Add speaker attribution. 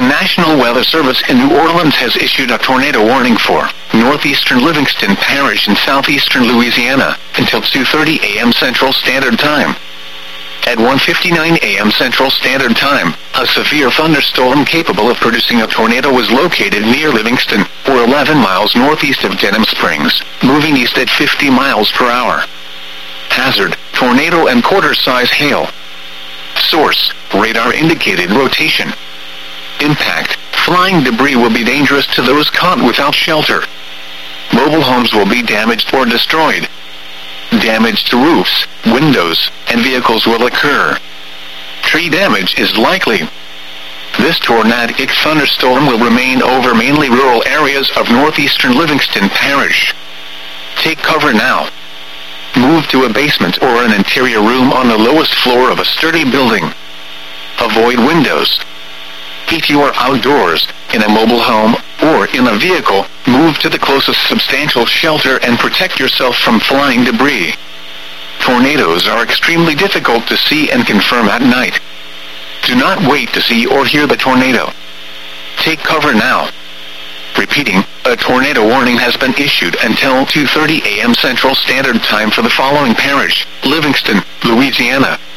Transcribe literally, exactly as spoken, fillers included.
Speaker 1: The National Weather Service in New Orleans has issued a tornado warning for northeastern Livingston Parish in southeastern Louisiana until two thirty a m Central Standard Time. At one fifty-nine a m Central Standard Time, a severe thunderstorm capable of producing a tornado was located near Livingston, or eleven miles northeast of Denham Springs, moving east at fifty miles per hour. Hazard, tornado and quarter-size hail. Source, radar indicated rotation. Impact, flying debris will be dangerous to those caught without shelter. Mobile homes will be damaged or destroyed. Damage to roofs, windows, and vehicles will occur. Tree damage is likely. This tornadic thunderstorm will remain over mainly rural areas of northeastern Livingston Parish. Take cover now. Move to a basement or an interior room on the lowest floor of a sturdy building. Avoid windows. If you are outdoors, in a mobile home, or in a vehicle, move to the closest substantial shelter and protect yourself from flying debris. Tornadoes are extremely difficult to see and confirm at night. Do not wait to see or hear the tornado. Take cover now. Repeating, a tornado warning has been issued until two thirty a m Central Standard Time for the following parish: Livingston, Louisiana,